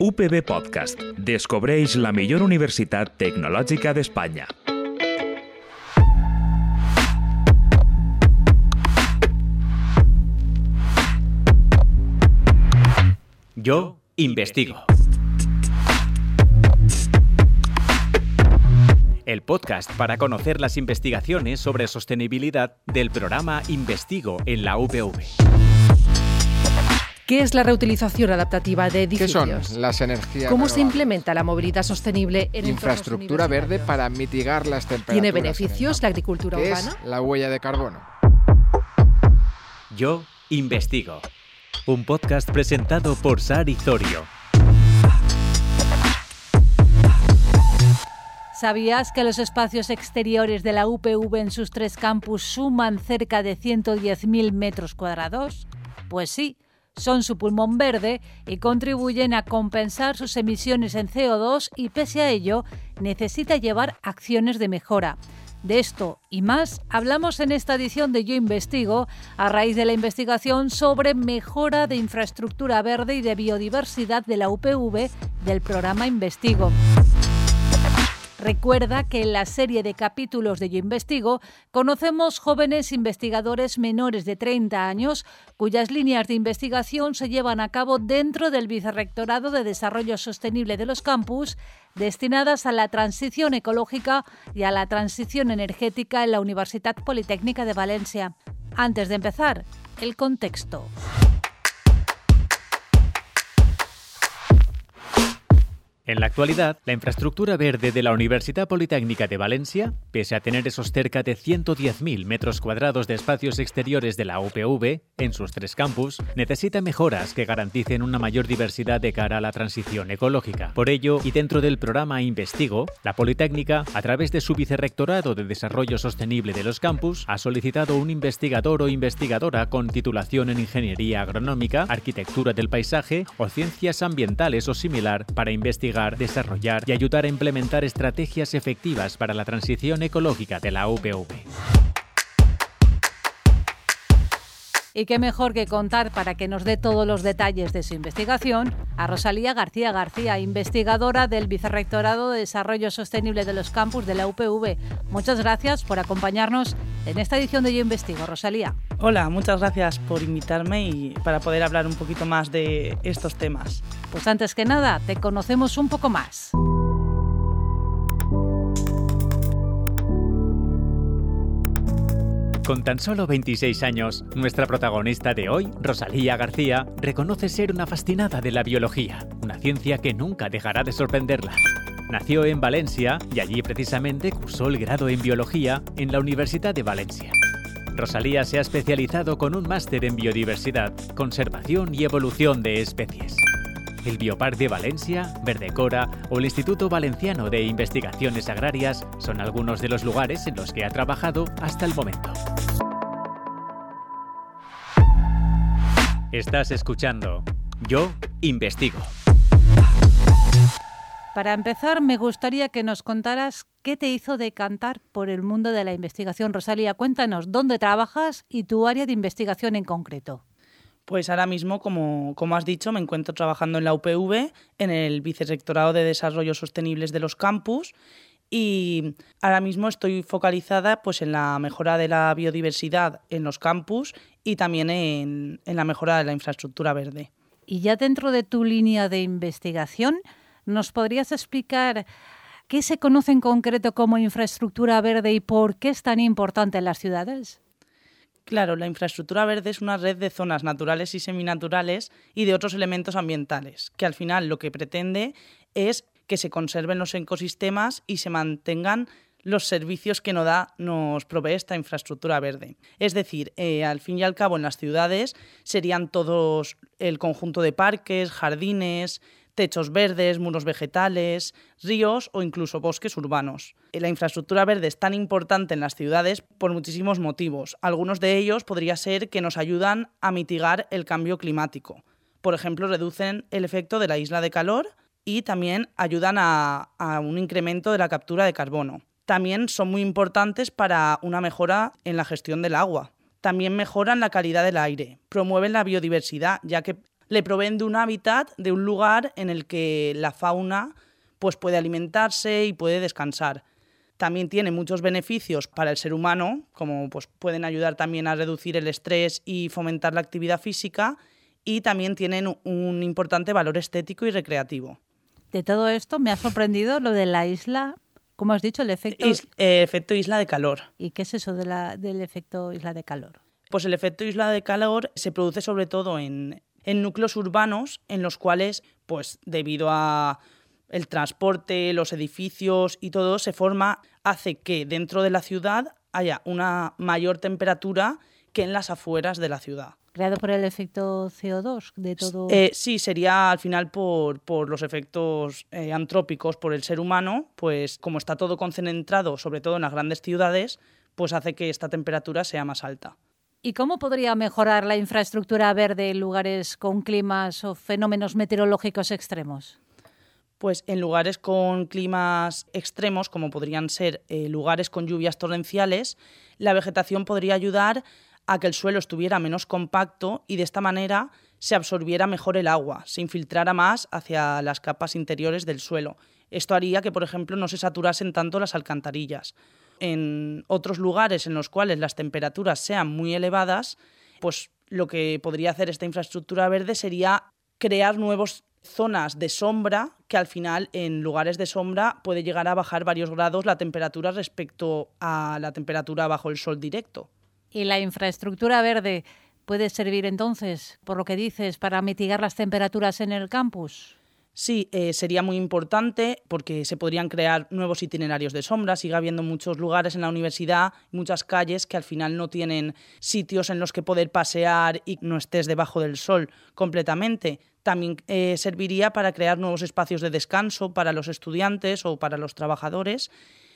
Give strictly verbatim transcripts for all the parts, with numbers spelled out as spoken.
U P B Podcast. Descobreix la millor universitat tecnològica d'Espanya. Yo investigo. El podcast para conocer las investigaciones sobre sostenibilidad del programa Investigo en la U P V. ¿Qué es la reutilización adaptativa de edificios? ¿Qué son las energías ¿Cómo renovables? se implementa la movilidad sostenible en Infraestructura verde para mitigar las temperaturas. ¿Tiene beneficios la agricultura ¿Qué urbana? es la huella de carbono? Yo investigo. Un podcast presentado por Sari Zorio. ¿Sabías que los espacios exteriores de la U P V en sus tres campus suman cerca de ciento diez mil metros cuadrados? Pues sí, son su pulmón verde y contribuyen a compensar sus emisiones en C O dos y, pese a ello, necesita llevar acciones de mejora. De esto y más hablamos en esta edición de Yo Investigo a raíz de la investigación sobre mejora de infraestructura verde y de biodiversidad de la U P V del programa Investigo. Recuerda que en la serie de capítulos de Yo Investigo conocemos jóvenes investigadores menores de treinta años cuyas líneas de investigación se llevan a cabo dentro del Vicerrectorado de Desarrollo Sostenible de los campus, destinadas a la transición ecológica y a la transición energética en la Universitat Politécnica de Valencia. Antes de empezar, el contexto. En la actualidad, la infraestructura verde de la Universitat Politécnica de Valencia, pese a tener esos cerca de ciento diez mil metros cuadrados de espacios exteriores de la U P V en sus tres campus, necesita mejoras que garanticen una mayor diversidad de cara a la transición ecológica. Por ello, y dentro del programa Investigo, la Politécnica, a través de su Vicerrectorado de Desarrollo Sostenible de los campus, ha solicitado un investigador o investigadora con titulación en Ingeniería Agronómica, Arquitectura del Paisaje o Ciencias Ambientales o similar para investigar, desarrollar y ayudar a implementar estrategias efectivas para la transición ecológica de la U P V. Y qué mejor que contar, para que nos dé todos los detalles de su investigación, a Rosalía García García, investigadora del Vicerrectorado de Desarrollo Sostenible de los campus de la U P V. Muchas gracias por acompañarnos en esta edición de Yo Investigo, Rosalía. Hola, muchas gracias por invitarme y para poder hablar un poquito más de estos temas. Pues antes que nada, te conocemos un poco más. Con tan solo veintiséis años, nuestra protagonista de hoy, Rosalía García, reconoce ser una fascinada de la biología, una ciencia que nunca dejará de sorprenderla. Nació en Valencia y allí precisamente cursó el grado en biología en la Universitat de Valencia. Rosalía se ha especializado con un máster en biodiversidad, conservación y evolución de especies. El Bioparc de Valencia, Verdecora o el Instituto Valenciano de Investigaciones Agrarias son algunos de los lugares en los que ha trabajado hasta el momento. Estás escuchando Yo Investigo. Para empezar, me gustaría que nos contaras qué te hizo decantar por el mundo de la investigación. Rosalía, cuéntanos dónde trabajas y tu área de investigación en concreto. Pues ahora mismo, como, como has dicho, me encuentro trabajando en la U P V, en el Vicerrectorado de Desarrollo Sostenibles de los campus, y ahora mismo estoy focalizada pues, en la mejora de la biodiversidad en los campus y también en, en la mejora de la infraestructura verde. Y ya dentro de tu línea de investigación, ¿nos podrías explicar qué se conoce en concreto como infraestructura verde y por qué es tan importante en las ciudades? Claro, la infraestructura verde es una red de zonas naturales y seminaturales y de otros elementos ambientales, que al final lo que pretende es que se conserven los ecosistemas y se mantengan los servicios que nos da, nos provee esta infraestructura verde. Es decir, eh, al fin y al cabo en las ciudades serían todos el conjunto de parques, jardines, techos verdes, muros vegetales, ríos o incluso bosques urbanos. La infraestructura verde es tan importante en las ciudades por muchísimos motivos. Algunos de ellos podría ser que nos ayudan a mitigar el cambio climático. Por ejemplo, reducen el efecto de la isla de calor y también ayudan a, a un incremento de la captura de carbono. También son muy importantes para una mejora en la gestión del agua. También mejoran la calidad del aire, promueven la biodiversidad, ya que le proveen de un hábitat, de un lugar en el que la fauna pues, puede alimentarse y puede descansar. También tiene muchos beneficios para el ser humano, como pues, pueden ayudar también a reducir el estrés y fomentar la actividad física, y también tienen un importante valor estético y recreativo. De todo esto me ha sorprendido lo de la isla, ¿cómo has dicho? El efecto... Is, eh, efecto isla de calor. ¿Y qué es eso de la, del efecto isla de calor? Pues el efecto isla de calor se produce sobre todo en, en núcleos urbanos en los cuales, pues debido a el transporte, los edificios y todo, se forma, hace que dentro de la ciudad haya una mayor temperatura que en las afueras de la ciudad. ¿Creado por el efecto C O dos de todo? Eh, sí, sería al final por, por los efectos eh, antrópicos, por el ser humano, pues como está todo concentrado, sobre todo en las grandes ciudades, pues hace que esta temperatura sea más alta. ¿Y cómo podría mejorar la infraestructura verde en lugares con climas o fenómenos meteorológicos extremos? Pues en lugares con climas extremos, como podrían ser eh, lugares con lluvias torrenciales, la vegetación podría ayudar a que el suelo estuviera menos compacto y de esta manera se absorbiera mejor el agua, se infiltrara más hacia las capas interiores del suelo. Esto haría que, por ejemplo, no se saturasen tanto las alcantarillas. En otros lugares en los cuales las temperaturas sean muy elevadas, pues lo que podría hacer esta infraestructura verde sería crear nuevas zonas de sombra, que al final en lugares de sombra puede llegar a bajar varios grados la temperatura respecto a la temperatura bajo el sol directo. ¿Y la infraestructura verde puede servir entonces, por lo que dices, para mitigar las temperaturas en el campus? Sí, eh, sería muy importante porque se podrían crear nuevos itinerarios de sombra. Sigue habiendo muchos lugares en la universidad, muchas calles que al final no tienen sitios en los que poder pasear y no estés debajo del sol completamente. También eh, serviría para crear nuevos espacios de descanso para los estudiantes o para los trabajadores,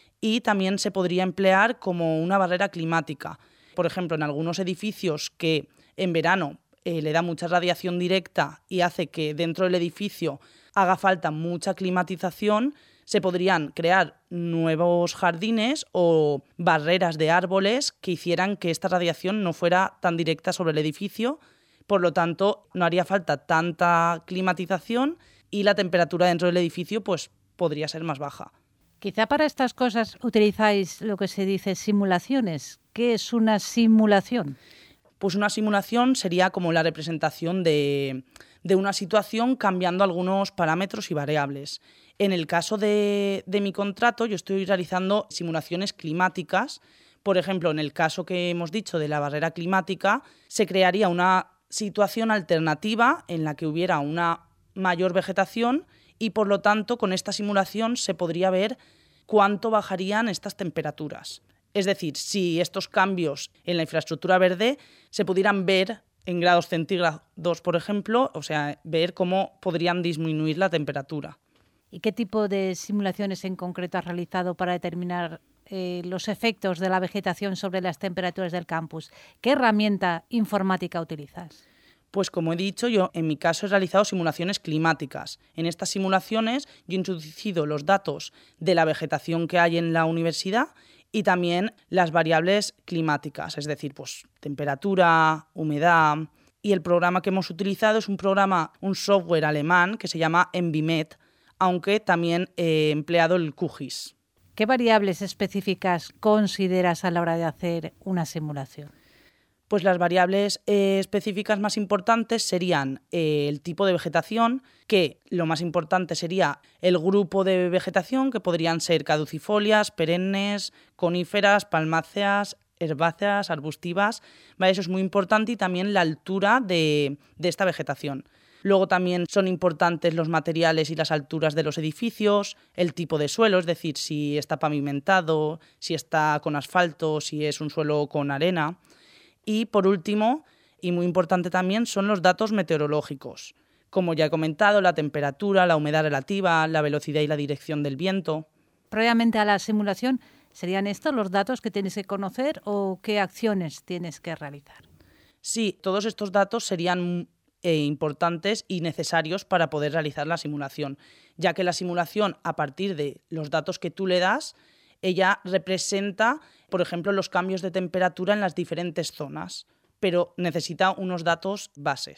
y también se podría emplear como una barrera climática. Por ejemplo, en algunos edificios que en verano eh, le da mucha radiación directa y hace que dentro del edificio haga falta mucha climatización, se podrían crear nuevos jardines o barreras de árboles que hicieran que esta radiación no fuera tan directa sobre el edificio. Por lo tanto, no haría falta tanta climatización y la temperatura dentro del edificio pues, podría ser más baja. Quizá para estas cosas utilizáis lo que se dice simulaciones. ¿Qué es una simulación? Pues una simulación sería como la representación de, de una situación cambiando algunos parámetros y variables. En el caso de, de mi contrato, yo estoy realizando simulaciones climáticas. Por ejemplo, en el caso que hemos dicho de la barrera climática, se crearía una situación alternativa en la que hubiera una mayor vegetación y, por lo tanto, con esta simulación se podría ver cuánto bajarían estas temperaturas. Es decir, si estos cambios en la infraestructura verde se pudieran ver en grados centígrados, por ejemplo, o sea, ver cómo podrían disminuir la temperatura. ¿Y qué tipo de simulaciones en concreto has realizado para determinar eh, los efectos de la vegetación sobre las temperaturas del campus? ¿Qué herramienta informática utilizas? Pues como he dicho, yo en mi caso he realizado simulaciones climáticas. En estas simulaciones yo he introducido los datos de la vegetación que hay en la universidad y también las variables climáticas, es decir, pues temperatura, humedad. Y el programa que hemos utilizado es un programa, un software alemán que se llama EnviMed, aunque también he empleado el QGIS. ¿Qué variables específicas consideras a la hora de hacer una simulación? Pues las variables eh, específicas más importantes serían eh, el tipo de vegetación, que lo más importante sería el grupo de vegetación, que podrían ser caducifolias, perennes, coníferas, palmáceas, herbáceas, arbustivas. ¿Vale? Eso es muy importante, y también la altura de, de esta vegetación. Luego también son importantes los materiales y las alturas de los edificios, el tipo de suelo, es decir, si está pavimentado, si está con asfalto, si es un suelo con arena. Y por último, y muy importante también, son los datos meteorológicos. Como ya he comentado, la temperatura, la humedad relativa, la velocidad y la dirección del viento. Previamente a la simulación, ¿serían estos los datos que tienes que conocer o qué acciones tienes que realizar? Sí, todos estos datos serían eh, importantes y necesarios para poder realizar la simulación, ya que la simulación, a partir de los datos que tú le das, ella representa, por ejemplo, los cambios de temperatura en las diferentes zonas, pero necesita unos datos bases.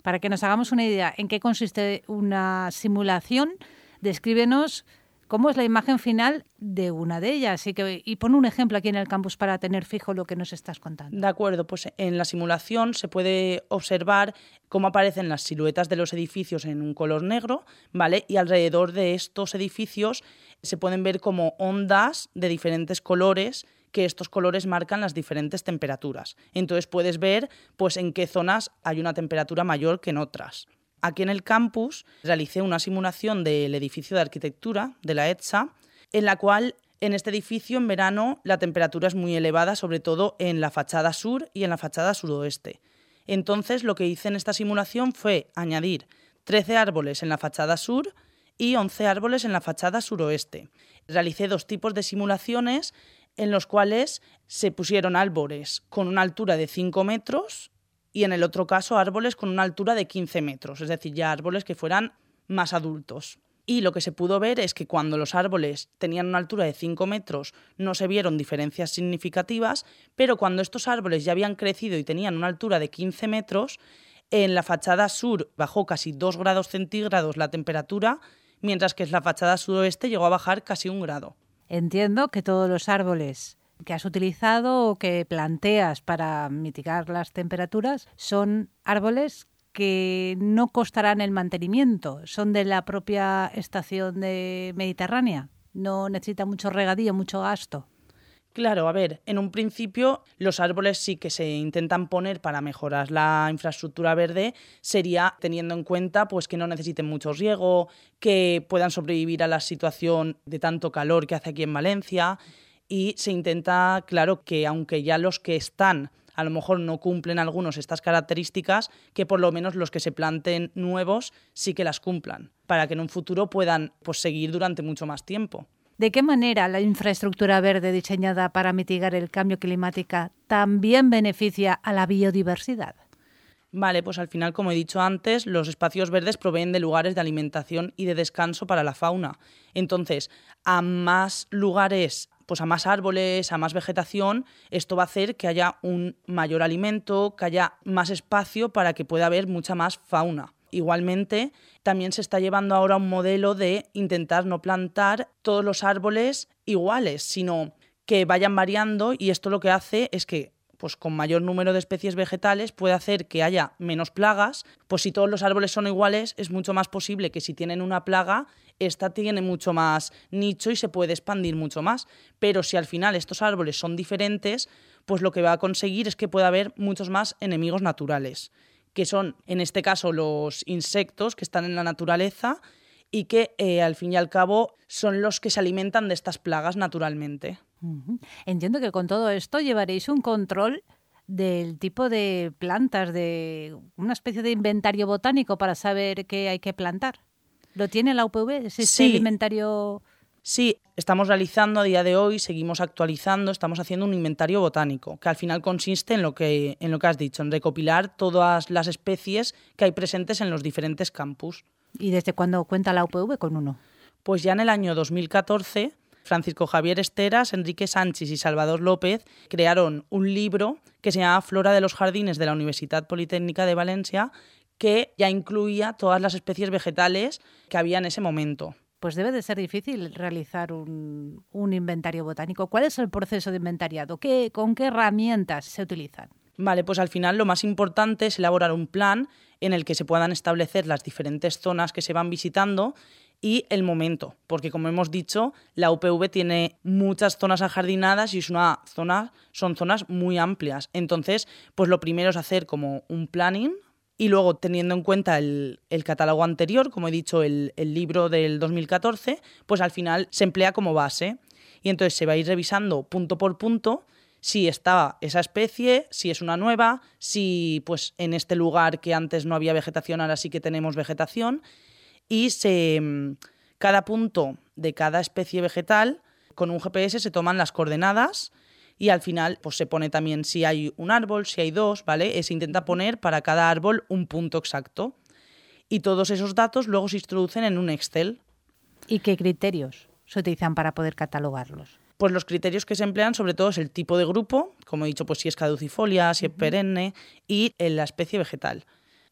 Para que nos hagamos una idea en qué consiste una simulación, descríbenos cómo es la imagen final de una de ellas. Y, que, y pon un ejemplo aquí en el campus para tener fijo lo que nos estás contando. De acuerdo, pues en la simulación se puede observar cómo aparecen las siluetas de los edificios en un color negro, ¿vale? Y alrededor de estos edificios se pueden ver como ondas de diferentes colores, que estos colores marcan las diferentes temperaturas. Entonces puedes ver pues, en qué zonas hay una temperatura mayor que en otras. Aquí en el campus realicé una simulación del edificio de arquitectura de la ETSA, en la cual en este edificio en verano la temperatura es muy elevada, sobre todo en la fachada sur y en la fachada suroeste. Entonces lo que hice en esta simulación fue añadir trece árboles en la fachada sur y once árboles en la fachada suroeste. Realicé dos tipos de simulaciones en los cuales se pusieron árboles con una altura de cinco metros y en el otro caso árboles con una altura de quince metros, es decir, ya árboles que fueran más adultos. Y lo que se pudo ver es que cuando los árboles tenían una altura de cinco metros no se vieron diferencias significativas, pero cuando estos árboles ya habían crecido y tenían una altura de quince metros, en la fachada sur bajó casi dos grados centígrados la temperatura, mientras que en la fachada suroeste llegó a bajar casi un grado. Entiendo que todos los árboles que has utilizado o que planteas para mitigar las temperaturas son árboles que no costarán el mantenimiento, son de la propia estación de Mediterránea, no necesita mucho regadío, mucho gasto. Claro, a ver, en un principio los árboles sí que se intentan poner para mejorar la infraestructura verde, sería teniendo en cuenta pues, que no necesiten mucho riego, que puedan sobrevivir a la situación de tanto calor que hace aquí en Valencia, y se intenta, claro, que aunque ya los que están a lo mejor no cumplen algunos estas características, que por lo menos los que se planten nuevos sí que las cumplan, para que en un futuro puedan pues, seguir durante mucho más tiempo. ¿De qué manera la infraestructura verde diseñada para mitigar el cambio climático también beneficia a la biodiversidad? Vale, pues al final, como he dicho antes, los espacios verdes proveen de lugares de alimentación y de descanso para la fauna. Entonces, a más lugares, pues a más árboles, a más vegetación, esto va a hacer que haya un mayor alimento, que haya más espacio para que pueda haber mucha más fauna. Igualmente, también se está llevando ahora un modelo de intentar no plantar todos los árboles iguales, sino que vayan variando, y esto lo que hace es que pues con mayor número de especies vegetales puede hacer que haya menos plagas. Pues si todos los árboles son iguales, es mucho más posible que si tienen una plaga, esta tiene mucho más nicho y se puede expandir mucho más. Pero si al final estos árboles son diferentes, pues lo que va a conseguir es que pueda haber muchos más enemigos naturales, que son, en este caso, los insectos que están en la naturaleza y que, eh, al fin y al cabo, son los que se alimentan de estas plagas naturalmente. Uh-huh. Entiendo que con todo esto llevaréis un control del tipo de plantas, de una especie de inventario botánico para saber qué hay que plantar. ¿Lo tiene la U P V? ¿Existe Sí. el inventario? Sí, estamos realizando a día de hoy, seguimos actualizando, estamos haciendo un inventario botánico, que al final consiste en lo que, en lo que has dicho, en recopilar todas las especies que hay presentes en los diferentes campus. ¿Y desde cuándo cuenta la U P V con uno? Pues ya en el año dos mil catorce, Francisco Javier Esteras, Enrique Sánchez y Salvador López crearon un libro que se llama Flora de los Jardines de la Universitat Politécnica de Valencia, que ya incluía todas las especies vegetales que había en ese momento. Pues debe de ser difícil realizar un, un inventario botánico. ¿Cuál es el proceso de inventariado? ¿Qué, ¿Con qué herramientas se utilizan? Vale, pues al final lo más importante es elaborar un plan en el que se puedan establecer las diferentes zonas que se van visitando y el momento, porque como hemos dicho, la U P V tiene muchas zonas ajardinadas y es una zona, son zonas muy amplias. Entonces, pues lo primero es hacer como un planning y luego, teniendo en cuenta el, el catálogo anterior, como he dicho, el, el libro del dos mil catorce, pues al final se emplea como base. Y entonces se va a ir revisando punto por punto si está esa especie, si es una nueva, si pues en este lugar que antes no había vegetación, ahora sí que tenemos vegetación. Y se, cada punto de cada especie vegetal, con un G P S se toman las coordenadas y al final pues se pone también si hay un árbol, si hay dos, ¿vale? Se intenta poner para cada árbol un punto exacto. Y todos esos datos luego se introducen en un Excel. ¿Y qué criterios se utilizan para poder catalogarlos? Pues los criterios que se emplean sobre todo es el tipo de grupo, como he dicho, pues si es caducifolia, si es perenne, y la especie vegetal.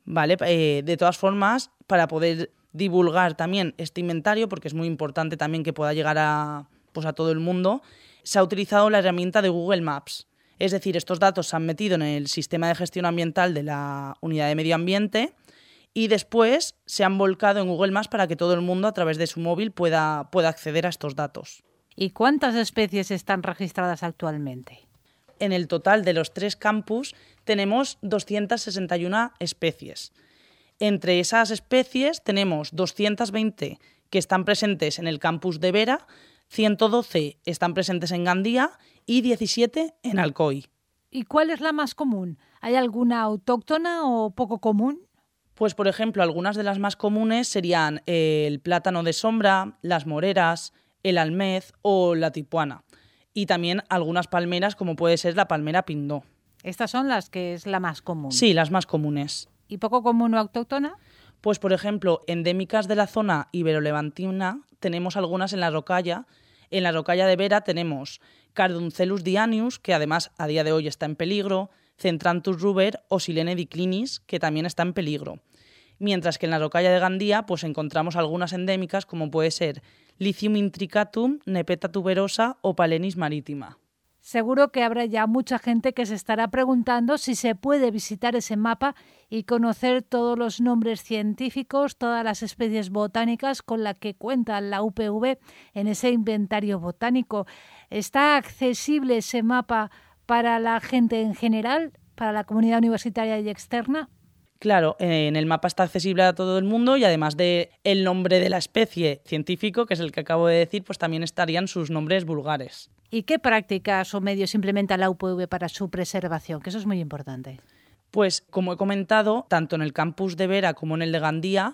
¿vale? Eh, de todas formas, para poder divulgar también este inventario, porque es muy importante también que pueda llegar a, pues a todo el mundo, se ha utilizado la herramienta de Google Maps. Es decir, estos datos se han metido en el sistema de gestión ambiental de la Unidad de Medio Ambiente y después se han volcado en Google Maps para que todo el mundo a través de su móvil pueda, pueda acceder a estos datos. ¿Y cuántas especies están registradas actualmente? En el total de los tres campus tenemos doscientas sesenta y una especies. Entre esas especies tenemos doscientas veinte que están presentes en el campus de Vera, ciento doce están presentes en Gandía y diecisiete en Alcoy. ¿Y cuál es la más común? ¿Hay alguna autóctona o poco común? Pues, por ejemplo, algunas de las más comunes serían el plátano de sombra, las moreras, el almez o la tipuana. Y también algunas palmeras, como puede ser la palmera pindó. Estas son las que es la más común. Sí, las más comunes. ¿Y poco común o autóctona? Pues, por ejemplo, endémicas de la zona iberolevantina tenemos algunas en la rocalla. En la rocalla de Vera tenemos Carduncelus dianius, que además a día de hoy está en peligro, Centranthus ruber o Silene declinis, que también está en peligro. Mientras que en la rocalla de Gandía pues encontramos algunas endémicas, como puede ser Lithium intricatum, Nepeta tuberosa o Palenis maritima. Seguro que habrá ya mucha gente que se estará preguntando si se puede visitar ese mapa y conocer todos los nombres científicos, todas las especies botánicas con las que cuenta la U P V en ese inventario botánico. ¿Está accesible ese mapa para la gente en general, para la comunidad universitaria y externa? Claro, en el mapa está accesible a todo el mundo y además de el nombre de la especie científico, que es el que acabo de decir, pues también estarían sus nombres vulgares. ¿Y qué prácticas o medios implementa la U P V para su preservación? Que eso es muy importante. Pues, como he comentado, tanto en el campus de Vera como en el de Gandía,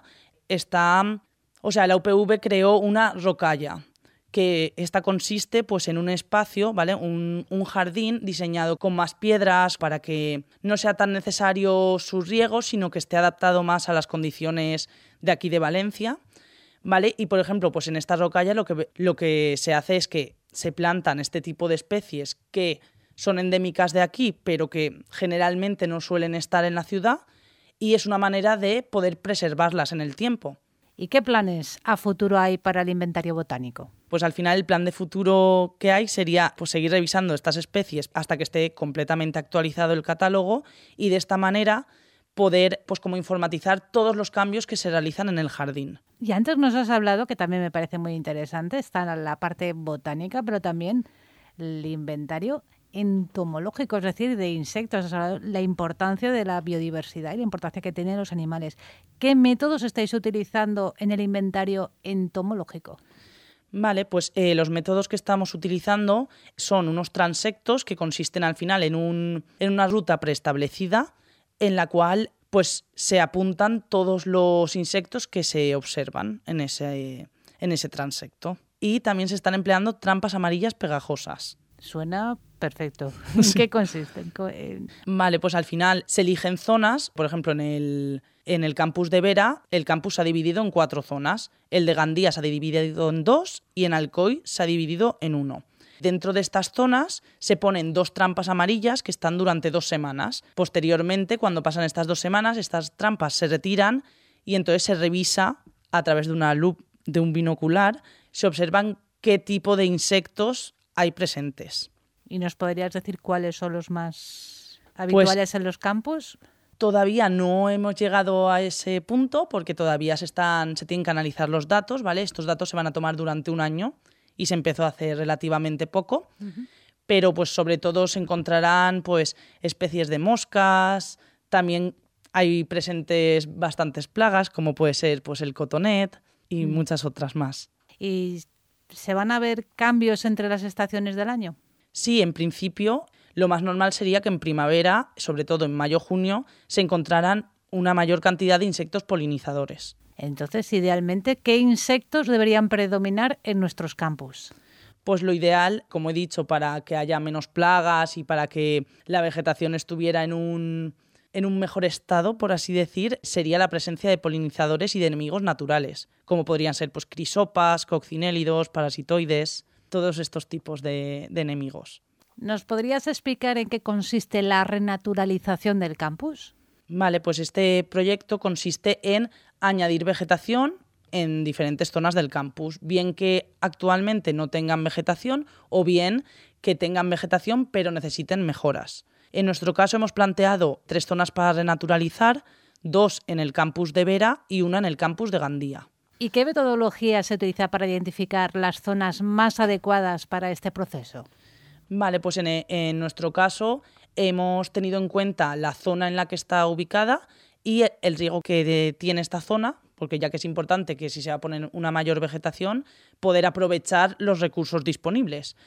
está, o sea, la U P V creó una rocalla, que esta consiste pues, en un espacio, ¿vale? un, un jardín diseñado con más piedras para que no sea tan necesario sus riegos, sino que esté adaptado más a las condiciones de aquí de Valencia, ¿vale? Y, por ejemplo, pues en esta rocalla lo que, lo que se hace es que se plantan este tipo de especies que son endémicas de aquí, pero que generalmente no suelen estar en la ciudad, y es una manera de poder preservarlas en el tiempo. ¿Y qué planes a futuro hay para el inventario botánico? Pues al final el plan de futuro que hay sería pues, seguir revisando estas especies hasta que esté completamente actualizado el catálogo y de esta manera poder pues, como informatizar todos los cambios que se realizan en el jardín. Y antes nos has hablado, que también me parece muy interesante, está la parte botánica, pero también el inventario entomológico, es decir, de insectos, la importancia de la biodiversidad y la importancia que tienen los animales. ¿Qué métodos estáis utilizando en el inventario entomológico? Vale, pues eh, los métodos que estamos utilizando son unos transectos que consisten al final en, un, en una ruta preestablecida en la cual pues, se apuntan todos los insectos que se observan en ese, en ese transecto. Y también se están empleando trampas amarillas pegajosas. Suena perfecto. ¿En sí. qué consisten? Vale, pues al final se eligen zonas, por ejemplo, en el, en el campus de Vera, el campus se ha dividido en cuatro zonas. El de Gandía se ha dividido en dos y en Alcoy se ha dividido en uno. Dentro de estas zonas se ponen dos trampas amarillas que están durante dos semanas. Posteriormente, cuando pasan estas dos semanas, estas trampas se retiran y entonces se revisa a través de una lupa, de un binocular, se observan qué tipo de insectos hay presentes. ¿Y nos podrías decir cuáles son los más habituales pues, en los campus? Todavía no hemos llegado a ese punto porque todavía se, están, se tienen que analizar los datos, ¿vale? Estos datos se van a tomar durante un año y se empezó a hacer relativamente poco, uh-huh. pero pues sobre todo se encontrarán pues, especies de moscas, también hay presentes bastantes plagas como puede ser pues, el cotonet y uh-huh. muchas otras más. ¿Y se van a ver cambios entre las estaciones del año? Sí, en principio lo más normal sería que en primavera, sobre todo en mayo-junio, se encontraran una mayor cantidad de insectos polinizadores. Entonces, idealmente, ¿qué insectos deberían predominar en nuestros campus? Pues lo ideal, como he dicho, para que haya menos plagas y para que la vegetación estuviera en un, en un mejor estado, por así decir, sería la presencia de polinizadores y de enemigos naturales, como podrían ser pues, crisopas, coccinélidos, parasitoides, todos estos tipos de, de enemigos. ¿Nos podrías explicar en qué consiste la renaturalización del campus? Vale, pues este proyecto consiste en añadir vegetación en diferentes zonas del campus, bien que actualmente no tengan vegetación o bien que tengan vegetación pero necesiten mejoras. En nuestro caso hemos planteado tres zonas para renaturalizar, dos en el campus de Vera y una en el campus de Gandía. ¿Y qué metodología se utiliza para identificar las zonas más adecuadas para este proceso? Vale, pues en, en nuestro caso hemos tenido en cuenta la zona en la que está ubicada y el riego que de, tiene esta zona, porque ya que es importante que si se va a poner una mayor vegetación, poder aprovechar los recursos disponibles.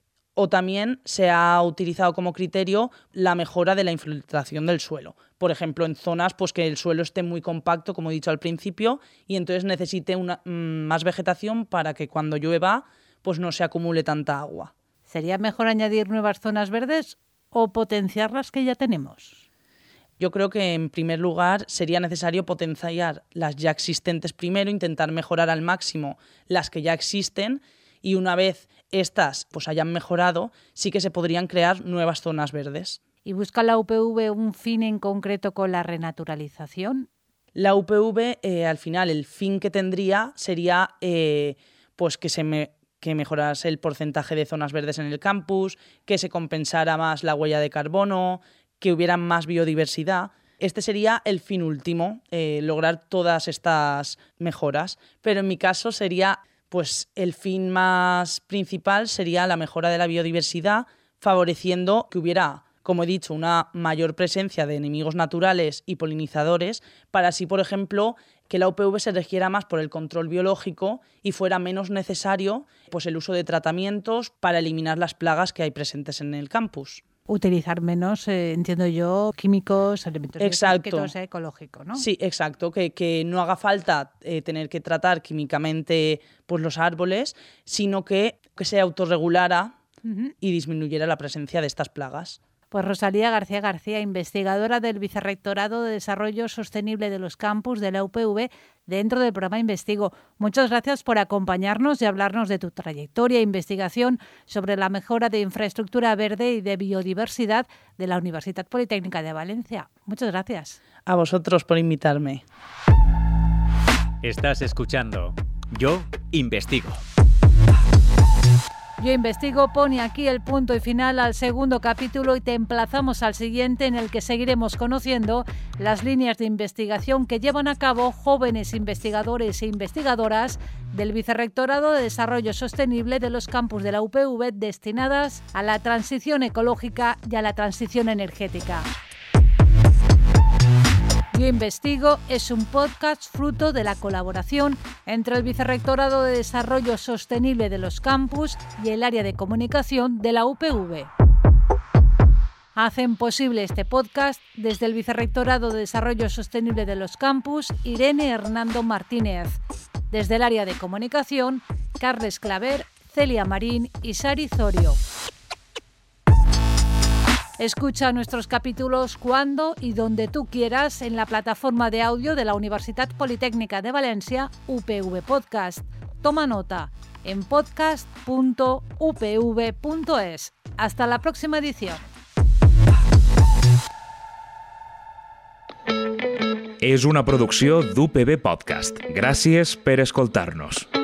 O también se ha utilizado como criterio la mejora de la infiltración del suelo. Por ejemplo, en zonas pues, que el suelo esté muy compacto, como he dicho al principio, y entonces necesite una, mmm, más vegetación para que cuando llueva pues, no se acumule tanta agua. ¿Sería mejor añadir nuevas zonas verdes o potenciar las que ya tenemos? Yo creo que, en primer lugar, sería necesario potenciar las ya existentes primero, intentar mejorar al máximo las que ya existen y una vez estas pues, hayan mejorado, sí que se podrían crear nuevas zonas verdes. ¿Y busca la U P V un fin en concreto con la renaturalización? La U P V, eh, al final, el fin que tendría sería eh, pues que se me... que mejorase el porcentaje de zonas verdes en el campus, que se compensara más la huella de carbono, que hubiera más biodiversidad. Este sería el fin último, eh, lograr todas estas mejoras. Pero en mi caso sería, pues, el fin más principal sería la mejora de la biodiversidad, favoreciendo que hubiera, como he dicho, una mayor presencia de enemigos naturales y polinizadores, para así, por ejemplo, que la U P V se regiera más por el control biológico y fuera menos necesario pues, el uso de tratamientos para eliminar las plagas que hay presentes en el campus. Utilizar menos, eh, entiendo yo, químicos, elementos exacto. que todo sea ecológico, ¿no? Sí, exacto, que, que no haga falta eh, tener que tratar químicamente pues, los árboles, sino que, que se autorregulara uh-huh. y disminuyera la presencia de estas plagas. Pues Rosalía García García, investigadora del Vicerrectorado de Desarrollo Sostenible de los Campus de la U P V, dentro del programa Investigo. Muchas gracias por acompañarnos y hablarnos de tu trayectoria e investigación sobre la mejora de infraestructura verde y de biodiversidad de la Universitat Politécnica de Valencia. Muchas gracias. A vosotros por invitarme. Estás escuchando Yo Investigo. Yo Investigo pone aquí el punto y final al segundo capítulo y te emplazamos al siguiente, en el que seguiremos conociendo las líneas de investigación que llevan a cabo jóvenes investigadores e investigadoras del Vicerrectorado de Desarrollo Sostenible de los campus de la U P V destinadas a la transición ecológica y a la transición energética. Yo Investigo es un podcast fruto de la colaboración entre el Vicerrectorado de Desarrollo Sostenible de los campus y el área de comunicación de la U P V. Hacen posible este podcast desde el Vicerrectorado de Desarrollo Sostenible de los campus Irene Hernando Martínez, desde el área de comunicación Carles Claver, Celia Marín y Sari Zorio. Escucha nuestros capítulos cuando y donde tú quieras en la plataforma de audio de la Universitat Politécnica de Valencia, U P V Podcast. Toma nota en podcast punto u p v punto es. Hasta la próxima edición. És una producció d'U P V Podcast. Gràcies per escoltar-nos.